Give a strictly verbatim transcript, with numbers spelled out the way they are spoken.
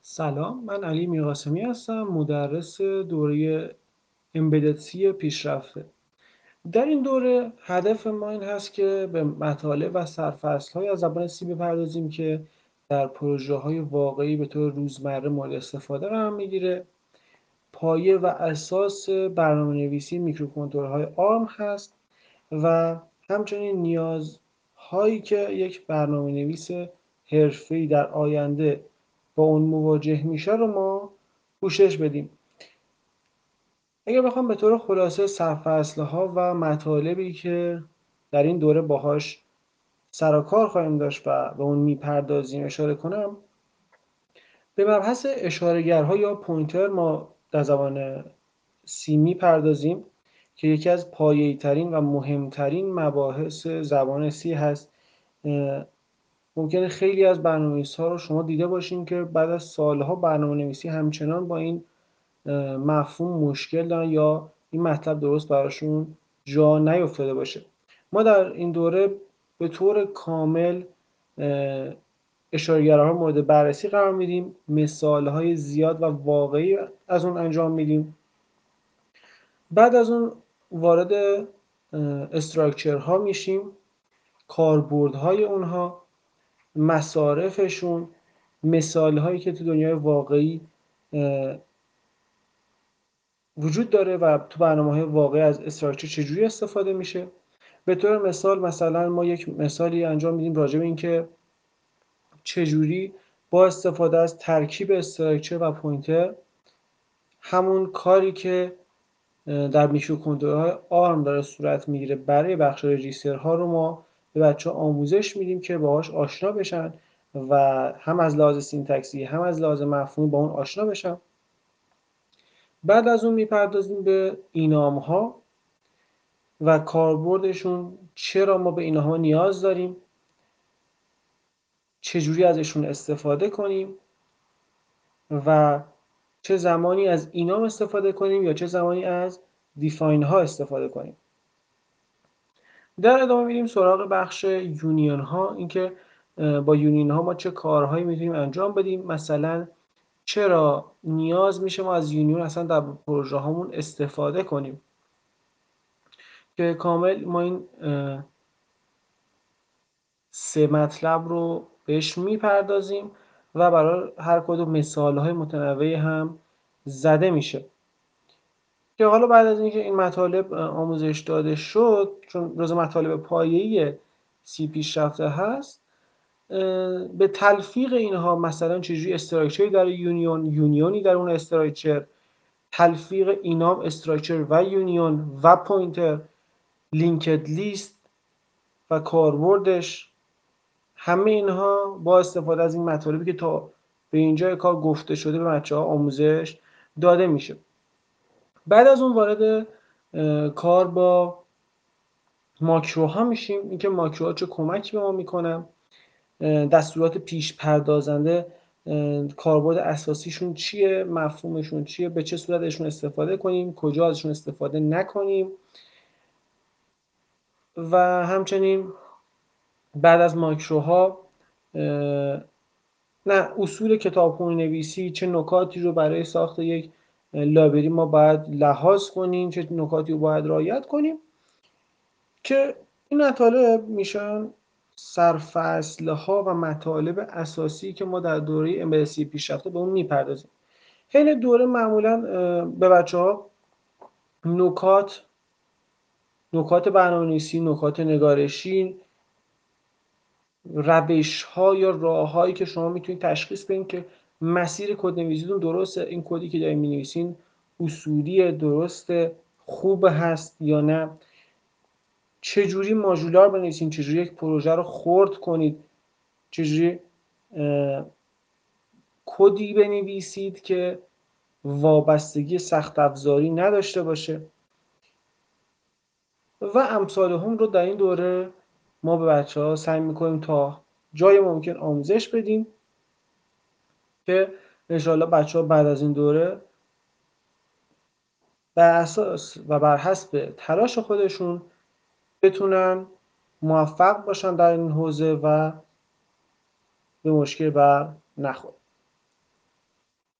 سلام، من علی میرقاسمی هستم، مدرس دوره امبدد سی پیشرفته. در این دوره هدف ما این هست که به مطالب و سرفصل‌های از زبان سی بپردازیم که در پروژه‌های واقعی به طور روزمره مورد استفاده قرار میگیره. پایه و اساس برنامه‌نویسی میکروکنترل‌های آرم هست و همچنین نیازهایی که یک برنامه‌نویس حرفه‌ای در آینده با اون مواجه میشه رو ما پوشش بدیم. اگر بخوام به طور خلاصه سرفصل‌ها و مطالبی که در این دوره باهاش سر و کار خواهیم داشت و به اون میپردازیم اشاره کنم، به مبحث اشاره‌گرها یا پوینتر ما در زبان سی میپردازیم که یکی از پایه‌ای‌ترین و مهمترین مباحث زبان سی هست. ممکنه خیلی از برنامه‌نویس‌ها رو شما دیده باشین که بعد از سالها برنامه‌نویسی همچنان با این مفهوم مشکل دارن یا این مطلب درست براشون جا نیفتاده باشه. ما در این دوره به طور کامل اشاره‌گرها مورد بررسی قرار میدیم، مثال‌های زیاد و واقعی از اون انجام میدیم. بعد از اون وارد استراکچرها میشیم، کاربردهای اونها، مصارفشون، مثال‌هایی که تو دنیای واقعی وجود داره و تو برنامه‌های واقعی از استراکچر چجوری استفاده میشه. به طور مثال مثلا ما یک مثالی انجام میدیم راجع به اینکه چجوری با استفاده از ترکیب استراکچر و پوینتر همون کاری که در میکروکنترل‌های آرم داره صورت میگیره برای بخش رجیسترها رو ما به بچه‌ها آموزش میدیم که باهاش آشنا بشن و هم از لحاظ سینتکسی هم از لحاظ مفهومی با اون آشنا بشن. بعد از اون میپردازیم به اینام‌ها و کاربردشون، چرا ما به اینها نیاز داریم، چجوری ازشون استفاده کنیم و چه زمانی از اینام استفاده کنیم یا چه زمانی از دیفاین ها استفاده کنیم. در ادامه میریم سراغ بخش یونیون ها، اینکه با یونیون ها ما چه کارهایی میتونیم انجام بدیم. مثلا چرا نیاز میشه ما از یونیون اصلا در پروژه هامون استفاده کنیم، که کامل ما این سه مطلب رو بهش میپردازیم و برای هر کدوم مثالهای متنوعی هم زده میشه که حالا بعد از اینکه این مطالب آموزش داده شد، چون جزو مطالب پایه‌ای سی پیشرفته هست، به تلفیق اینها مثلا چجوری استراکچری در یونیون، یونیونی در اون استراکچر، تلفیق اینام استراکچر و یونیون و پوینتر، لینکد لیست و کاربردش، همه اینها با استفاده از این مطالبی که تا به اینجا کار گفته شده به بچه‌ها آموزش داده میشه. بعد از اون وارد کار با ماکروها میشیم، اینکه ماکروها چه کمکی به ما میکنن، دستورات پیش پردازنده کاربرد اساسیشون چیه، مفهومشون چیه، به چه صورت ازشون استفاده کنیم، کجا ازشون استفاده نکنیم و همچنین بعد از ماکروها نه اصول کتابخوانی نویسی، چه نکاتی رو برای ساخت یک لایبرری ما باید لحاظ کنیم، چه نکاتی رو باید رعایت کنیم، که این مطالب میشن سرفصل‌ها و مطالب اساسی که ما در دوره امبدد سی پیشرفته به اون میپردازیم. حین دوره معمولا به بچه‌ها نکات نکات برنامه‌نویسی، نکات نگارشی، روش‌ها یا راه‌هایی که شما میتونید تشخیص بدین که مسیر کدنویسیتون درسته، این کدی که دارین می‌نویسین اصولی، درسته، خوب هست یا نه، چجوری ماژولار بنویسین، چجوری یک پروژه رو خرد کنید، چجوری کدی بنویسید که وابستگی سخت افزاری نداشته باشه و امثال هم رو در این دوره ما به بچه ها سعی میکنیم تا جای ممکن آموزش بدیم که انشاءالله بچه ها بعد از این دوره بر اساس و بر حسب تلاش خودشون بتونن موفق باشن در این حوزه و به مشکل بر نخورن.